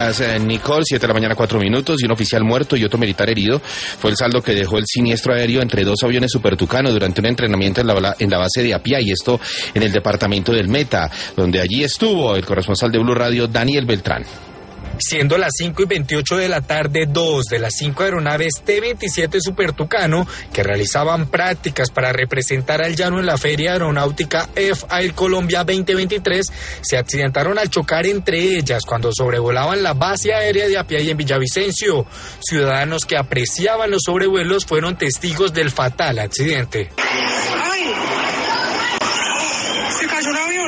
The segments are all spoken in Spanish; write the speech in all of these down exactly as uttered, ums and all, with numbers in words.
Nicole, siete de la mañana, cuatro minutos, y un oficial muerto y otro militar herido fue el saldo que dejó el siniestro aéreo entre dos aviones Super Tucano durante un entrenamiento en la, en la base de Apia, y esto en el departamento del Meta, donde allí estuvo el corresponsal de Blue Radio, Daniel Beltrán. Siendo las cinco y veintiocho de la tarde, dos de las cinco aeronaves T veintisiete Super Tucano que realizaban prácticas para representar al llano en la Feria Aeronáutica F A I R Colombia veinte veintitrés se accidentaron al chocar entre ellas cuando sobrevolaban la base aérea de Apia en Villavicencio. Ciudadanos que apreciaban los sobrevuelos fueron testigos del fatal accidente. ¡Ay! ¡Se cayó un avión!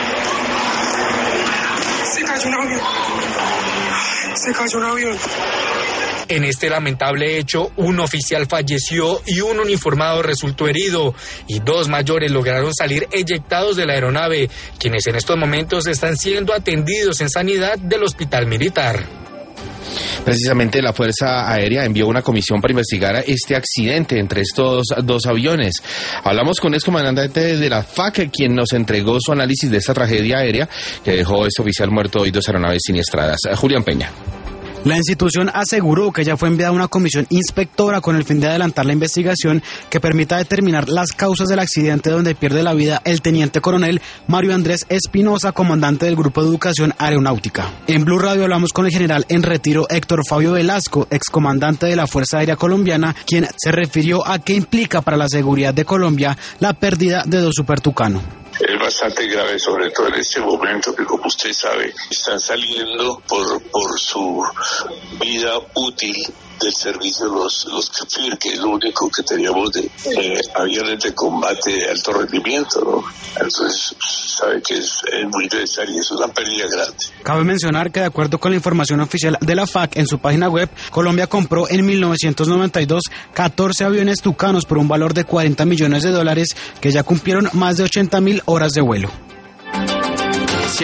¡Se cayó un avión! Se cayó un avión. En este lamentable hecho, un oficial falleció y un uniformado resultó herido, y dos mayores lograron salir eyectados de la aeronave, quienes en estos momentos están siendo atendidos en sanidad del Hospital Militar. Precisamente la Fuerza Aérea envió una comisión para investigar este accidente entre estos dos aviones. Hablamos con el excomandante de la F A C, quien nos entregó su análisis de esta tragedia aérea que dejó este oficial muerto y dos aeronaves siniestradas. Julián Peña. La institución aseguró que ya fue enviada una comisión inspectora con el fin de adelantar la investigación que permita determinar las causas del accidente donde pierde la vida el teniente coronel Mario Andrés Espinosa, comandante del Grupo de Educación Aeronáutica. En Blue Radio hablamos con el general en retiro Héctor Fabio Velasco, excomandante de la Fuerza Aérea Colombiana, quien se refirió a qué implica para la seguridad de Colombia la pérdida de dos Super Tucano. Es bastante grave, sobre todo en este momento que, como usted sabe, están saliendo por, por su vida útil del servicio los, los C F I R, que es lo único que teníamos de eh, aviones de combate de alto rendimiento, ¿no? Entonces, sabe que es, es muy necesario, es una pérdida grande. Cabe mencionar que, de acuerdo con la información oficial de la F A C en su página web, Colombia compró en mil novecientos noventa y dos catorce aviones Tucanos por un valor de cuarenta millones de dólares que ya cumplieron más de ochenta mil horas de vuelo.